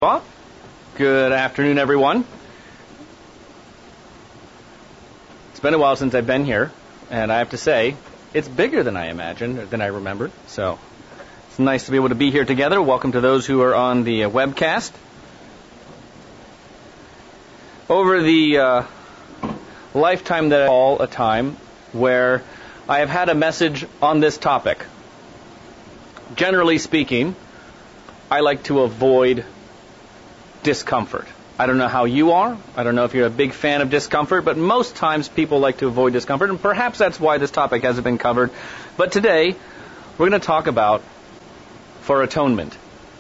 Well, good afternoon, everyone. It's been a while since I've been here, and I have to say, it's bigger than I imagined, or than I remembered. So it's nice to be able to be here together. Welcome to those who are on the webcast. Over the lifetime that I call a time where I have had a message on this topic. Generally speaking, I like to avoid discomfort. I don't know how you are. I don't know if you're a big fan of discomfort, but most times people like to avoid discomfort, and perhaps that's why this topic hasn't been covered. But today, we're going to talk about for atonement.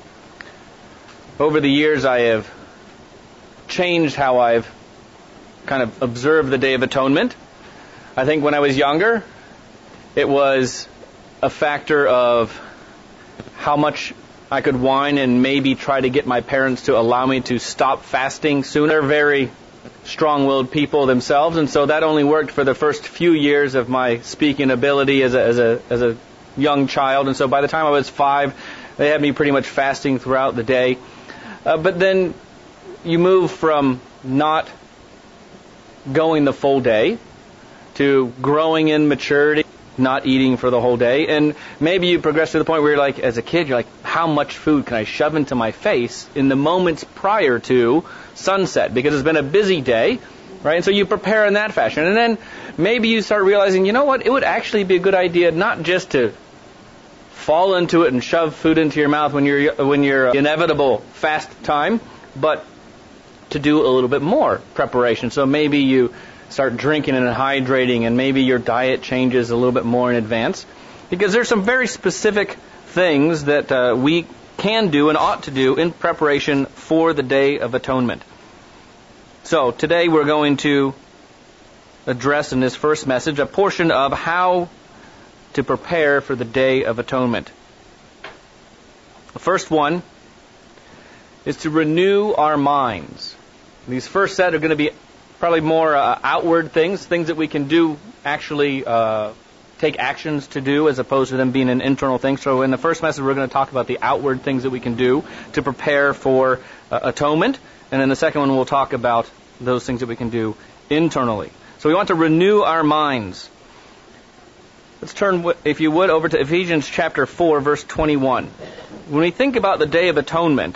Over the years, I have changed how I've kind of observed the Day of Atonement. I think when I was younger, it was a factor of how much I could whine and maybe try to get my parents to allow me to stop fasting sooner. They're very strong-willed people themselves, and so that only worked for the first few years of my speaking ability as a young child. And so by the time I was 5, they had me pretty much fasting throughout the day. But then you move from not going the full day to growing in maturity, not eating for the whole day, and maybe you progress to the point where you're like, as a kid, you're like, how much food can I shove into my face in the moments prior to sunset? Because it's been a busy day, right? And so you prepare in that fashion. And then maybe you start realizing, you know what, it would actually be a good idea not just to fall into it and shove food into your mouth when you're inevitable fast time, but to do a little bit more preparation. So maybe you start drinking and hydrating, and maybe your diet changes a little bit more in advance. Because there's some very specific things that we can do and ought to do in preparation for the Day of Atonement. So today we're going to address in this first message a portion of how to prepare for the Day of Atonement. The first one is to renew our minds. These first set are going to be probably more outward things that we can do, actually take actions to do, as opposed to them being an internal thing. So in the first message, we're going to talk about the outward things that we can do to prepare for atonement. And in the second one, we'll talk about those things that we can do internally. So we want to renew our minds. Let's turn, if you would, over to Ephesians chapter 4, verse 21. When we think about the Day of Atonement,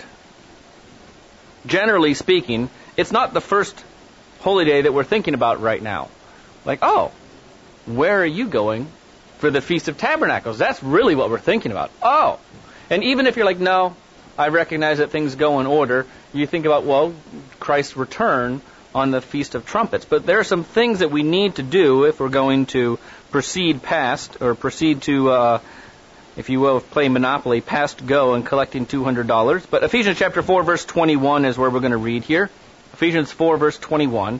generally speaking, it's not the first holy day that we're thinking about right now. Like, oh, where are you going for the Feast of Tabernacles? That's really what we're thinking about. Oh, and even if you're like, no, I recognize that things go in order, you think about, well, Christ's return on the Feast of Trumpets. But there are some things that we need to do if we're going to proceed to, if you will, play Monopoly, past go and collecting $200. But Ephesians chapter 4, verse 21 is where we're going to read here. Ephesians 4, verse 21.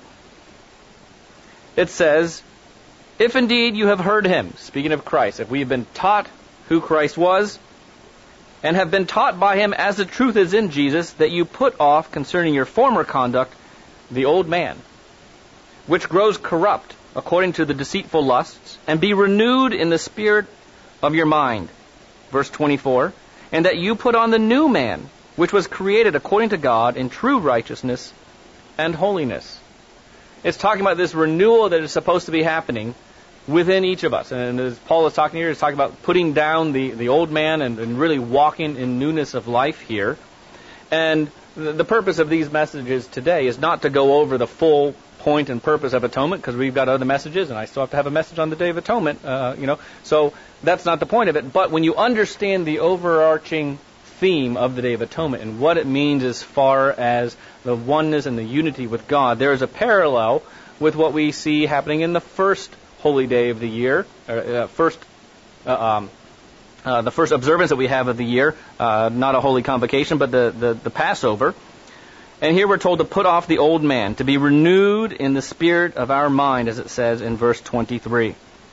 It says, if indeed you have heard him, speaking of Christ, if we have been taught who Christ was, and have been taught by him as the truth is in Jesus, that you put off concerning your former conduct the old man, which grows corrupt according to the deceitful lusts, and be renewed in the spirit of your mind. Verse 24, and that you put on the new man, which was created according to God in true righteousness and holiness. It's talking about this renewal that is supposed to be happening within each of us. And as Paul is talking here, he's talking about putting down the old man and really walking in newness of life here. And the purpose of these messages today is not to go over the full point and purpose of atonement, because we've got other messages, and I still have to have a message on the Day of Atonement, so that's not the point of it. But when you understand the overarching theme of the Day of Atonement and what it means as far as the oneness and the unity with God, there is a parallel with what we see happening in the first holy day of the year, the first observance that we have of the year, not a holy convocation, but the Passover. And here we're told to put off the old man, to be renewed in the spirit of our mind, as it says in verse 23.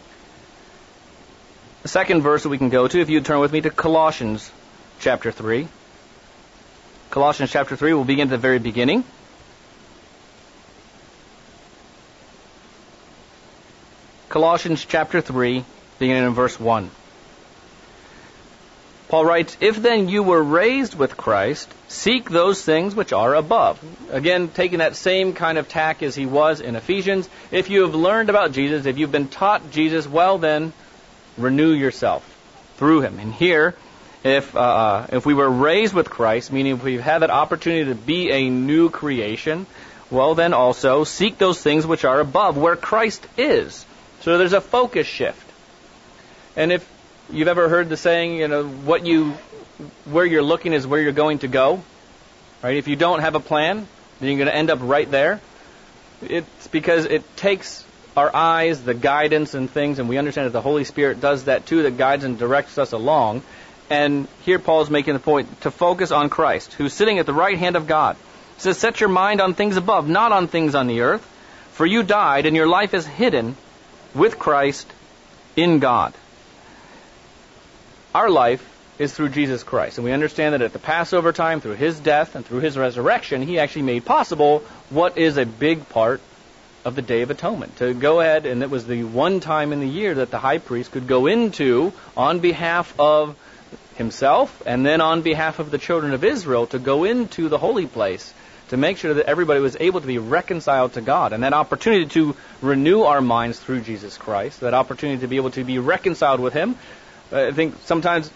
The second verse that we can go to, if you turn with me to Colossians chapter 3. Colossians chapter 3, we'll begin at the very beginning. Colossians chapter 3, beginning in verse 1. Paul writes, "If then you were raised with Christ, seek those things which are above." Again, taking that same kind of tack as he was in Ephesians. If you have learned about Jesus, if you've been taught Jesus, well then, renew yourself through him. And here, if we were raised with Christ, meaning if we've had that opportunity to be a new creation, well then also seek those things which are above, where Christ is. So there's a focus shift. And if you've ever heard the saying, where you're looking is where you're going to go, right? If you don't have a plan, then you're going to end up right there. It's because it takes our eyes, the guidance and things, and we understand that the Holy Spirit does that too, that guides and directs us along. And here Paul is making the point to focus on Christ, who's sitting at the right hand of God. He says, "Set your mind on things above, not on things on the earth. For you died, and your life is hidden with Christ in God." Our life is through Jesus Christ. And we understand that at the Passover time, through his death and through his resurrection, he actually made possible what is a big part of the Day of Atonement. To go ahead, and it was the one time in the year that the high priest could go into on behalf of himself and then on behalf of the children of Israel to go into the holy place to make sure that everybody was able to be reconciled to God. And that opportunity to renew our minds through Jesus Christ, that opportunity to be able to be reconciled with him. I think sometimes,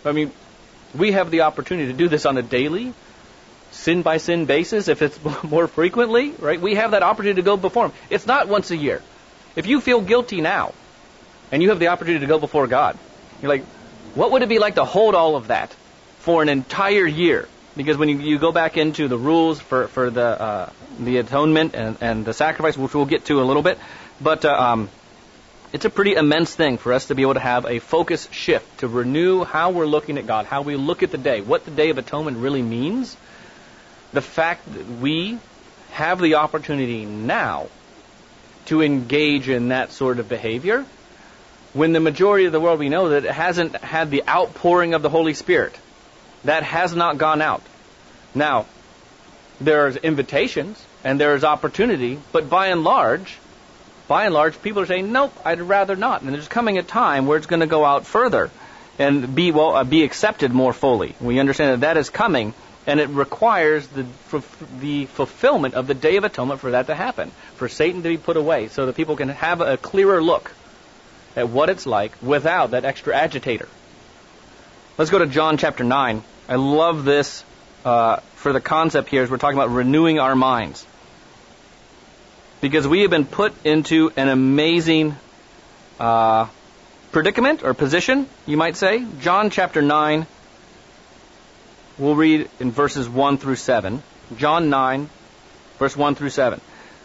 we have the opportunity to do this on a daily, sin-by-sin basis, if it's more frequently, right? We have that opportunity to go before him. It's not once a year. If you feel guilty now, and you have the opportunity to go before God, you're like, what would it be like to hold all of that for an entire year? Because when you go back into the rules for the atonement and the sacrifice, which we'll get to in a little bit, but it's a pretty immense thing for us to be able to have a focus shift, to renew how we're looking at God, how we look at the day, what the Day of Atonement really means. The fact that we have the opportunity now to engage in that sort of behavior, when the majority of the world, we know that it hasn't had the outpouring of the Holy Spirit. That has not gone out. Now, there's invitations and there's opportunity, but by and large, people are saying, nope, I'd rather not. And there's coming a time where it's going to go out further and be accepted more fully. We understand that is coming, and it requires the fulfillment of the Day of Atonement for that to happen, for Satan to be put away, so that people can have a clearer look at what it's like without that extra agitator. Let's go to John chapter 9. I love this for the concept here as we're talking about renewing our minds. Because we have been put into an amazing predicament or position, you might say. John chapter 9, we'll read in verses 1 through 7. John 9, verse 1 through 7.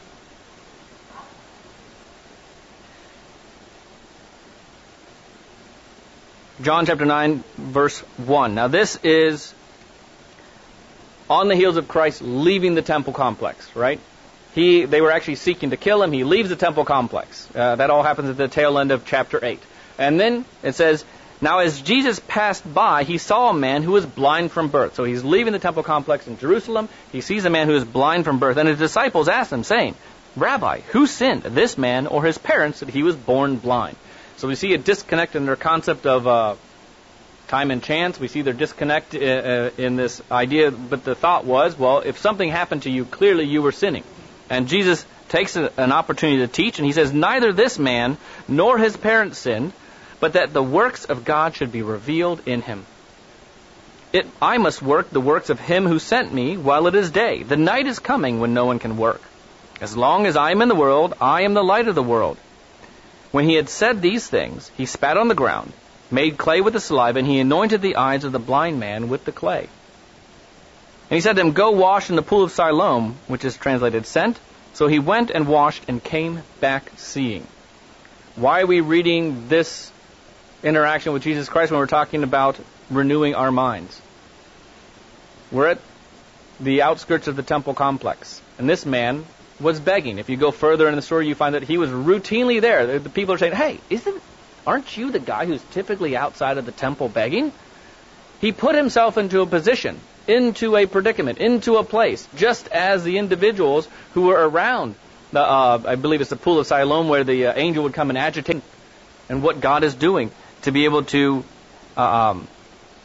John chapter 9, verse 1. Now this is on the heels of Christ leaving the temple complex, right? They were actually seeking to kill him. He leaves the temple complex. That all happens at the tail end of chapter 8. And then it says, "Now as Jesus passed by, he saw a man who was blind from birth." So he's leaving the temple complex in Jerusalem. He sees a man who is blind from birth. And his disciples asked him, saying, "Rabbi, who sinned, this man or his parents, that he was born blind?" So we see a disconnect in their concept of time and chance. We see their disconnect in this idea. But the thought was, well, if something happened to you, clearly you were sinning. And Jesus takes an opportunity to teach, and he says, "Neither this man nor his parents sinned, but that the works of God should be revealed in him. I must work the works of him who sent me while it is day. The night is coming when no one can work. As long as I am in the world, I am the light of the world." When he had said these things, he spat on the ground, made clay with the saliva, and he anointed the eyes of the blind man with the clay. And he said to him, "Go wash in the pool of Siloam," which is translated sent. So he went and washed and came back seeing. Why are we reading this interaction with Jesus Christ when we're talking about renewing our minds? We're at the outskirts of the temple complex, and this man was begging. If you go further in the story, you find that he was routinely there. The people are saying, "Hey, aren't you the guy who's typically outside of the temple begging?" He put himself into a position, into a predicament, into a place, just as the individuals who were around, I believe it's the pool of Siloam, where the angel would come and agitate, and what God is doing to be able to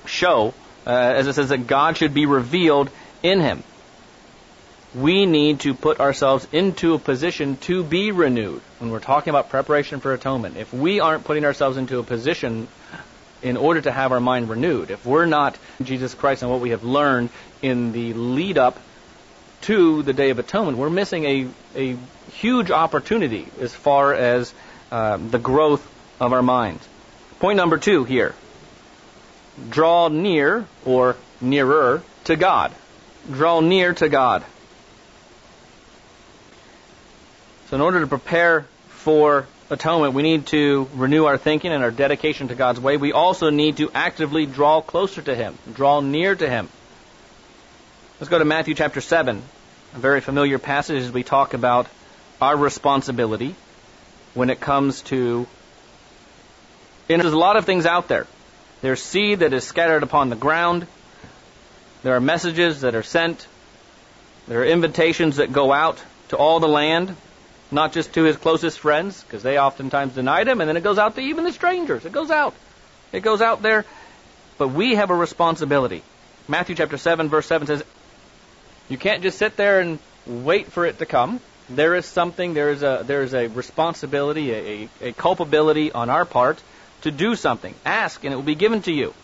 show, as it says, that God should be revealed in him. We need to put ourselves into a position to be renewed. When we're talking about preparation for atonement, if we aren't putting ourselves into a position in order to have our mind renewed, if we're not Jesus Christ and what we have learned in the lead up to the Day of Atonement, we're missing a huge opportunity as far as the growth of our minds. Point number 2 here. Draw near, or nearer, to God. Draw near to God. So in order to prepare for atonement, we need to renew our thinking and our dedication to God's way. We also need to actively draw closer to him, draw near to him. Let's go to Matthew chapter 7, a very familiar passage as we talk about our responsibility when it comes to... And there's a lot of things out there. There's seed that is scattered upon the ground. There are messages that are sent. There are invitations that go out to all the land, not just to his closest friends, because they oftentimes denied him, and then it goes out to even the strangers. It goes out. It goes out there. But we have a responsibility. Matthew chapter 7, verse 7 says, you can't just sit there and wait for it to come. There is something, there is a responsibility, a culpability on our part to do something. Ask, and it will be given to you.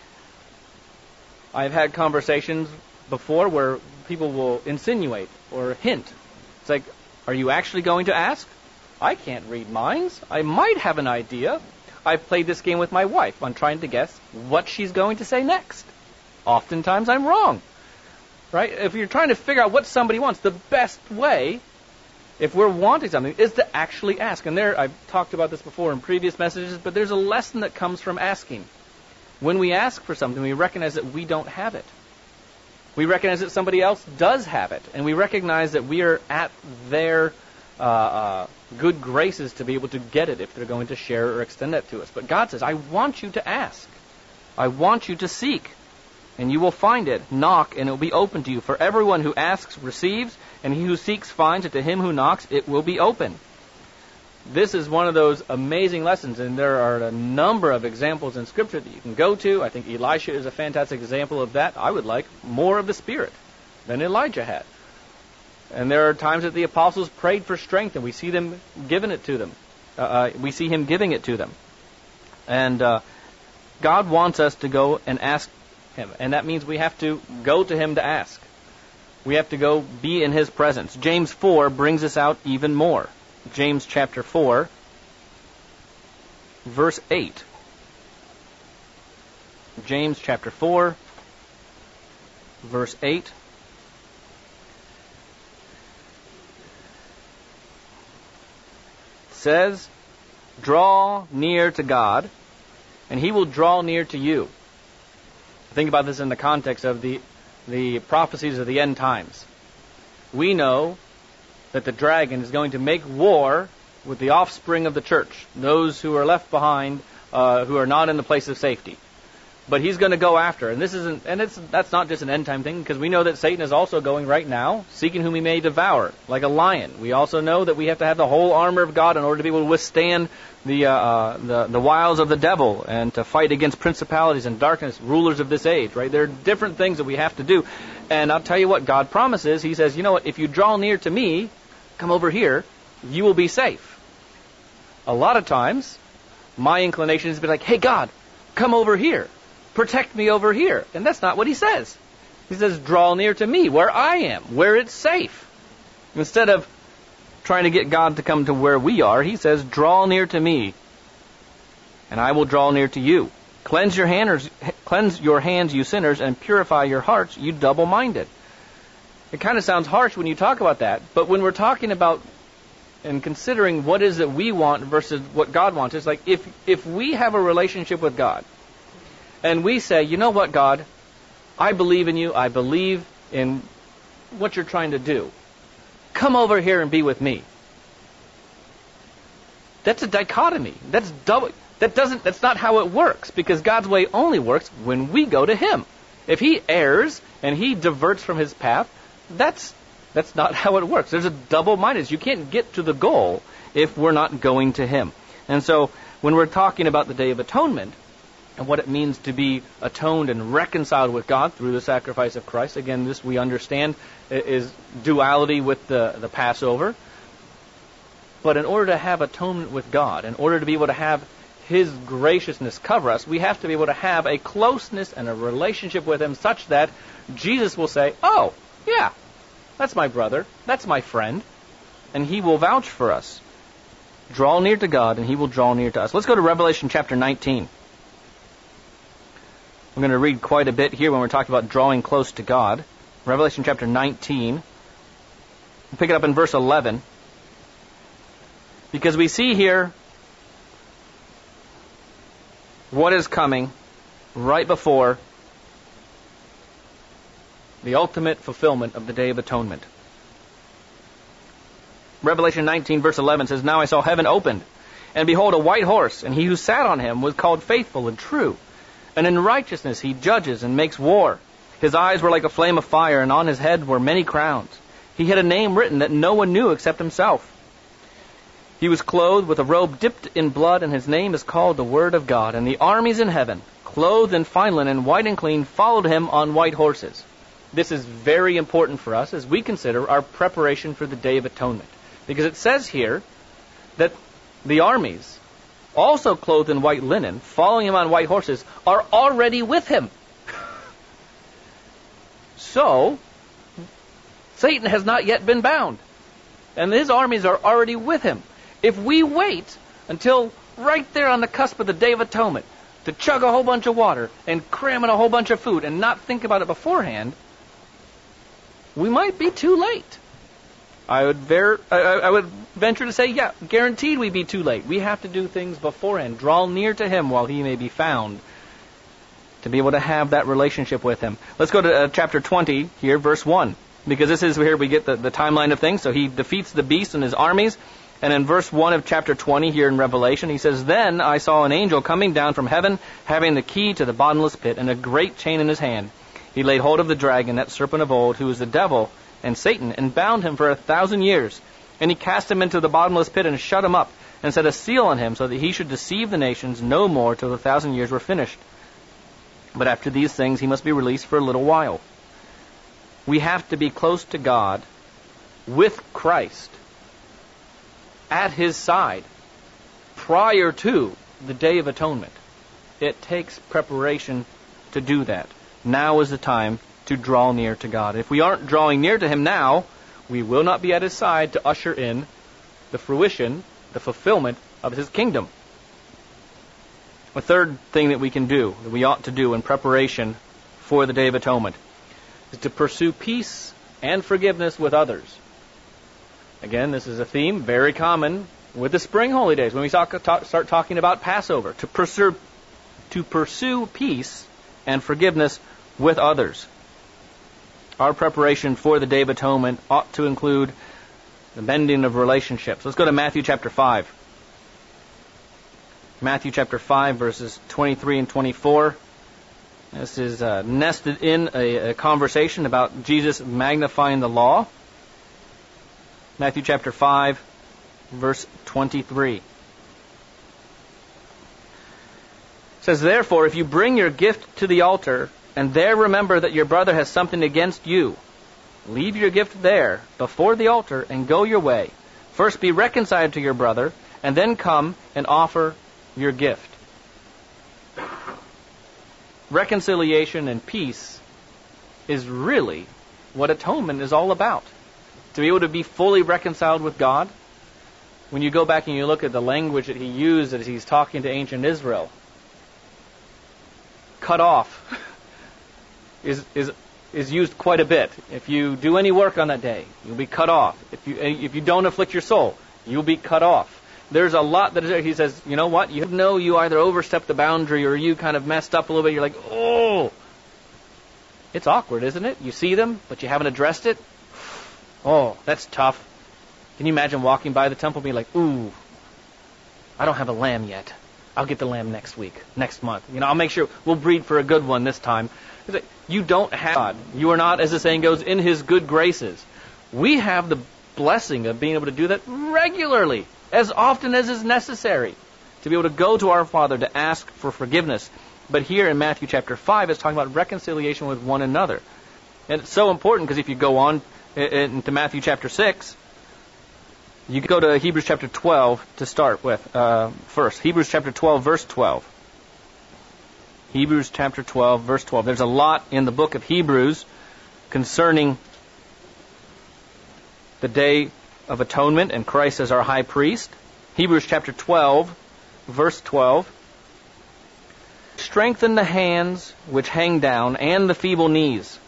I've had conversations before where people will insinuate or hint. It's like, are you actually going to ask? I can't read minds. I might have an idea. I've played this game with my wife on trying to guess what she's going to say next. Oftentimes I'm wrong. Right? If you're trying to figure out what somebody wants, the best way, if we're wanting something, is to actually ask. And I've talked about this before in previous messages, but there's a lesson that comes from asking. When we ask for something, we recognize that we don't have it. We recognize that somebody else does have it. And we recognize that we are at their good graces to be able to get it if they're going to share or extend that to us. But God says, I want you to ask. I want you to seek. And you will find it. Knock, and it will be open to you. For everyone who asks receives, and he who seeks finds, and to him who knocks it will be open. This is one of those amazing lessons, and there are a number of examples in Scripture that you can go to. I think Elisha is a fantastic example of that. I would like more of the Spirit than Elijah had. And there are times that the apostles prayed for strength, and we see them giving it to them. We see him giving it to them. And God wants us to go and ask him, and that means we have to go to him to ask. We have to go be in his presence. James 4 brings us out even more. James chapter 4, verse 8. James chapter 4, verse 8. Says, draw near to God, and he will draw near to you. Think about this in the context of the prophecies of the end times. We know that the dragon is going to make war with the offspring of the church, those who are left behind, who are not in the place of safety. But he's going to go after, and that's not just an end time thing, because we know that Satan is also going right now, seeking whom he may devour, like a lion. We also know that we have to have the whole armor of God in order to be able to withstand the wiles of the devil and to fight against principalities and darkness, rulers of this age. Right? There are different things that we have to do, and I'll tell you what God promises. He says, you know what? If you draw near to me, come over here, you will be safe. A lot of times, my inclination is to be like, hey God, come over here. Protect me over here. And that's not what he says. He says, draw near to me, where I am, where it's safe. Instead of trying to get God to come to where we are, he says, draw near to me, and I will draw near to you. Cleanse your hands, you sinners, and purify your hearts, you double-minded. It kind of sounds harsh when you talk about that, but when we're talking about and considering what is that we want versus what God wants, it's like if we have a relationship with God, and we say, you know what, God, I believe in you. I believe in what you're trying to do. Come over here and be with me. That's a dichotomy. That's double. That's not how it works, because God's way only works when we go to him. If he errs and he diverts from his path, that's not how it works. There's a double-mindedness. You can't get to the goal if we're not going to him. And so when we're talking about the Day of Atonement, and what it means to be atoned and reconciled with God through the sacrifice of Christ. Again, this we understand is duality with the Passover. But in order to have atonement with God, in order to be able to have His graciousness cover us, we have to be able to have a closeness and a relationship with Him such that Jesus will say, oh, yeah, that's my brother, that's my friend, and He will vouch for us. Draw near to God, and He will draw near to us. Let's go to Revelation chapter 19. We're going to read quite a bit here when we're talking about drawing close to God. Revelation chapter 19. We'll pick it up in verse 11. Because we see here what is coming right before the ultimate fulfillment of the Day of Atonement. Revelation 19 verse 11 says, Now I saw heaven opened, and behold a white horse, and he who sat on him was called Faithful and True. And in righteousness he judges and makes war. His eyes were like a flame of fire, and on his head were many crowns. He had a name written that no one knew except himself. He was clothed with a robe dipped in blood, and his name is called the Word of God. And the armies in heaven, clothed in fine linen, white and clean, followed him on white horses. This is very important for us as we consider our preparation for the Day of Atonement. Because it says here that the armies, also clothed in white linen, following him on white horses, are already with him. So, Satan has not yet been bound, and his armies are already with him. If we wait until right there on the cusp of the Day of Atonement to chug a whole bunch of water and cram in a whole bunch of food and not think about it beforehand, we might be too late. I would venture to say, yeah, guaranteed we'd be too late. We have to do things beforehand. Draw near to Him while He may be found, to be able to have that relationship with Him. Let's go to chapter 20 here, verse 1. Because this is where we get the timeline of things. So he defeats the beast and his armies. And in verse 1 of chapter 20 here in Revelation, he says, Then I saw an angel coming down from heaven, having the key to the bottomless pit and a great chain in his hand. He laid hold of the dragon, that serpent of old, who is the devil and Satan, and bound him for 1,000 years. And he cast him into the bottomless pit and shut him up, and set a seal on him, so that he should deceive the nations no more till the 1,000 years were finished. But after these things he must be released for a little while. We have to be close to God with Christ at His side prior to the Day of Atonement. It takes preparation to do that. Now is the time to draw near to God. If we aren't drawing near to Him now, we will not be at His side to usher in the fruition, the fulfillment of His kingdom. A third thing that we can do, that we ought to do in preparation for the Day of Atonement, is to pursue peace and forgiveness with others. Again, this is a theme very common with the spring holy days when we start talking about Passover. To pursue peace and forgiveness with others. Our preparation for the Day of Atonement ought to include the mending of relationships. Let's go to Matthew chapter 5. Matthew chapter 5, verses 23 and 24. This is nested in a conversation about Jesus magnifying the law. Matthew chapter 5, verse 23. It says, Therefore, if you bring your gift to the altar, and there remember that your brother has something against you, leave your gift there before the altar and go your way. First be reconciled to your brother, and then come and offer your gift. Reconciliation and peace is really what atonement is all about. To be able to be fully reconciled with God. When you go back and you look at the language that He used as He's talking to ancient Israel, cut off is used quite a bit. If you do any work on that day, you'll be cut off. If you don't afflict your soul, you'll be cut off. There's a lot that is there. He says, you know what? You know you either overstepped the boundary or you kind of messed up a little bit. You're like, oh. It's awkward, isn't it? You see them, but you haven't addressed it. Oh, that's tough. Can you imagine walking by the temple and being like, ooh, I don't have a lamb yet. I'll get the lamb next week, next month. I'll make sure we'll breed for a good one this time. You don't have God. You are not, as the saying goes, in His good graces. We have the blessing of being able to do that regularly, as often as is necessary, to be able to go to our Father to ask for forgiveness But here in Matthew chapter 5, it's talking about reconciliation with one another. And it's so important because if you go on into Matthew chapter 6, you can go to Hebrews chapter 12 to start with first. Hebrews chapter 12, verse 12. Hebrews chapter 12, verse 12. There's a lot in the book of Hebrews concerning the Day of Atonement and Christ as our high priest. Hebrews chapter 12, verse 12. Strengthen the hands which hang down and the feeble knees.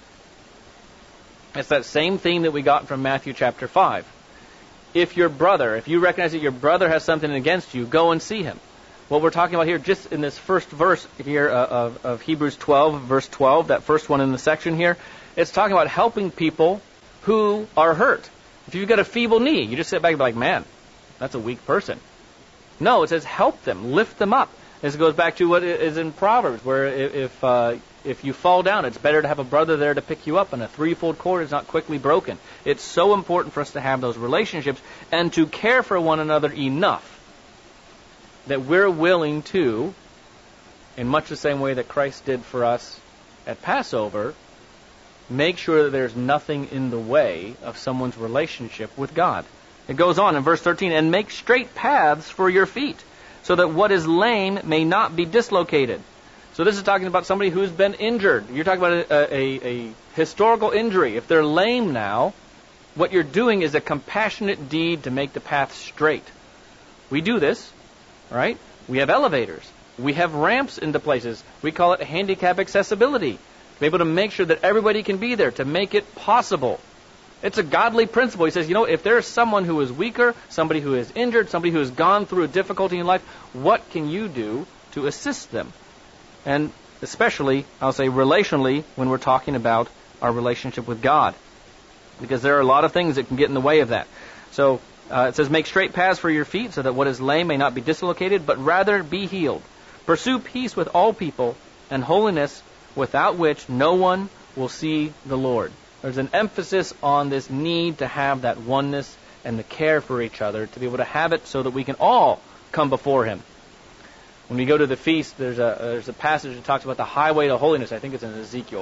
It's that same theme that we got from Matthew chapter 5. If you recognize that your brother has something against you, go and see him. What we're talking about here, just in this first verse here of Hebrews 12, verse 12, that first one in the section here, it's talking about helping people who are hurt. If you've got a feeble knee, you just sit back and be like, man, that's a weak person. No, it says help them, lift them up. This goes back to what is in Proverbs, where if you fall down, it's better to have a brother there to pick you up, and a threefold cord is not quickly broken. It's so important for us to have those relationships and to care for one another enough that we're willing to, in much the same way that Christ did for us at Passover, make sure that there's nothing in the way of someone's relationship with God. It goes on in verse 13, and make straight paths for your feet, so that what is lame may not be dislocated. So this is talking about somebody who's been injured. You're talking about a historical injury. If they're lame now, what you're doing is a compassionate deed to make the path straight. We do this, right? We have elevators. We have ramps into places. We call it handicap accessibility. To be able to make sure that everybody can be there, to make it possible. It's a godly principle. He says, if there's someone who is weaker, somebody who is injured, somebody who has gone through a difficulty in life, what can you do to assist them? And especially, I'll say relationally, when we're talking about our relationship with God. Because there are a lot of things that can get in the way of that. So it says, make straight paths for your feet, so that what is lame may not be dislocated, but rather be healed. Pursue peace with all people, and holiness, without which no one will see the Lord. There's an emphasis on this need to have that oneness and the care for each other, to be able to have it so that we can all come before Him. When we go to the feast, there's a passage that talks about the highway to holiness. I think it's in Ezekiel.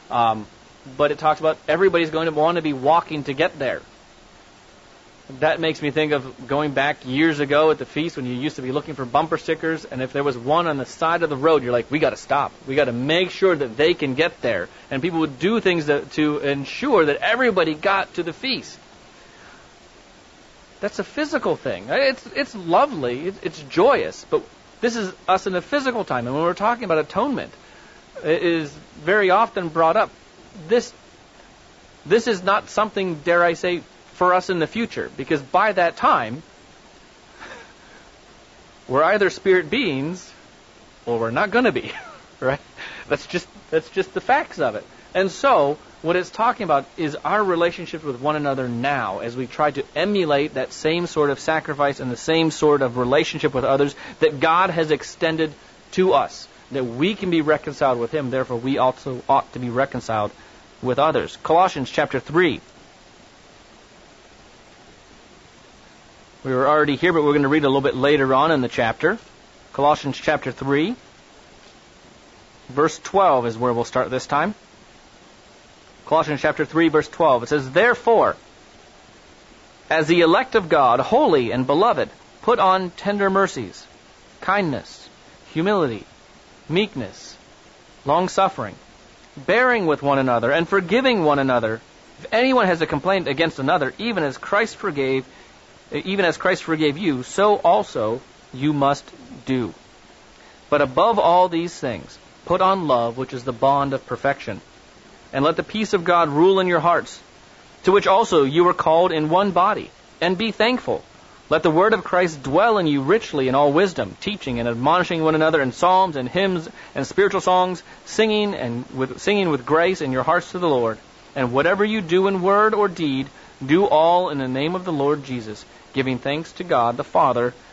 But it talks about everybody's going to want to be walking to get there. That makes me think of going back years ago at the feast when you used to be looking for bumper stickers, and if there was one on the side of the road, you're like, we got to stop. We got to make sure that they can get there. And people would do things to ensure that everybody got to the feast. That's a physical thing. It's lovely. It's joyous. But this is us in a physical time. And when we're talking about atonement, it is very often brought up. This is not something, dare I say, for us in the future, because by that time we're either spirit beings or we're not going to be, right? That's just the facts of it. And so what it's talking about is our relationship with one another now, as we try to emulate that same sort of sacrifice and the same sort of relationship with others that God has extended to us, that we can be reconciled with Him. Therefore we also ought to be reconciled with others. Colossians chapter 3. We were already here, but we're going to read a little bit later on in the chapter. Colossians chapter 3, verse 12 is where we'll start this time. Colossians chapter 3, verse 12. It says, therefore, as the elect of God, holy and beloved, put on tender mercies, kindness, humility, meekness, long-suffering, bearing with one another, and forgiving one another. If anyone has a complaint against another, even as Christ forgave you, so also you must do. But above all these things, put on love, which is the bond of perfection. And let the peace of God rule in your hearts, to which also you were called in one body. And be thankful. Let the word of Christ dwell in you richly in all wisdom, teaching and admonishing one another in psalms and hymns and spiritual songs, singing with grace in your hearts to the Lord. And whatever you do in word or deed, do all in the name of the Lord Jesus, giving thanks to God the Father